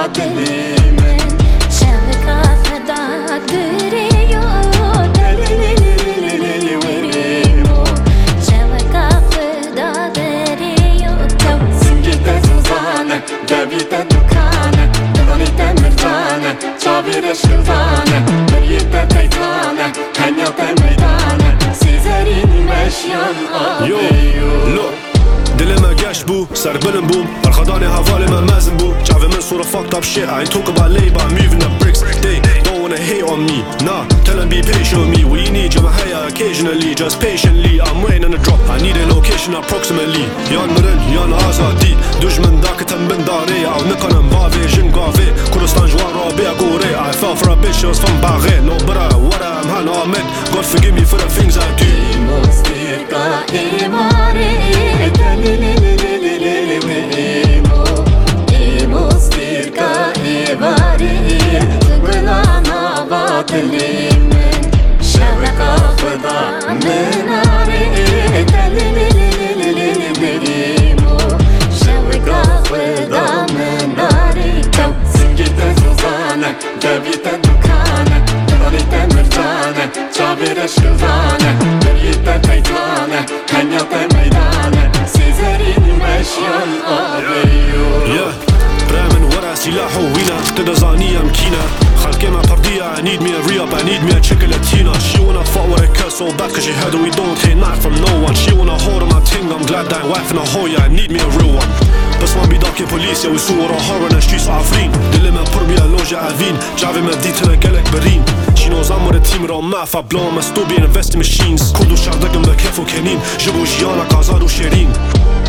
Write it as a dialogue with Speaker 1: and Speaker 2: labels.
Speaker 1: dilimin şefkatda diriyor delililililili verimo şefkatda diriyor Singite Suzane, devite Dukane Donite Mirjane, çavire Şilvane Birite Teytane, henyate meydane Sizerin meşyan ağlıyor
Speaker 2: Look, dilime geç bu, serbenim bu Arkadan havalime mezim bu Çave min sort of fucked up shit I ain't talk about labor, I'm moving the bricks They don't wanna hate on me Nah, tell them be patient with me What you need, you're my hair occasionally Just patiently, I'm waiting on the drop I need a location approximately Yan mirin, yan azadi Düşman dakitem bin dari Av nikanem bave, jin gave Kurdistan jwara, bia gore I fell for a bitch, she was from Baghe No bra, what I'm Han Ahmed God forgive me for the things I do
Speaker 1: Mustirka imari delililililili verimo Mustirka imari Gülana batilimin şefkatda menari delililililili verimo şefkatda menari Singite Suzane, devite Dukane Donite Mirjane, çavire Şilvane Birite Teytane, henyate meydane Sizerin meşyan ağlıyor
Speaker 2: Yeah, برامن ورا سلاح ووينا تدزانية مكينة خلقي ما بردية I need me a re-up, I need me a chicolatina She wanna fuck with a curse so bad cause she heard that we don't take not from no one She wanna hold on my ting, I'm glad that I'm wife in a hoe, yeah I need me a real one بس ما بيداكي بوليس يا ويسوق horror in the streets عفرين دلي ما برمي لوجة عفين جعبي ما بديت انا قالك برين She knows I'm with a team around math I blow on my stupid investing machines كودو شعر دقم بكيف وكنين جبو جيانا قازار وشيرين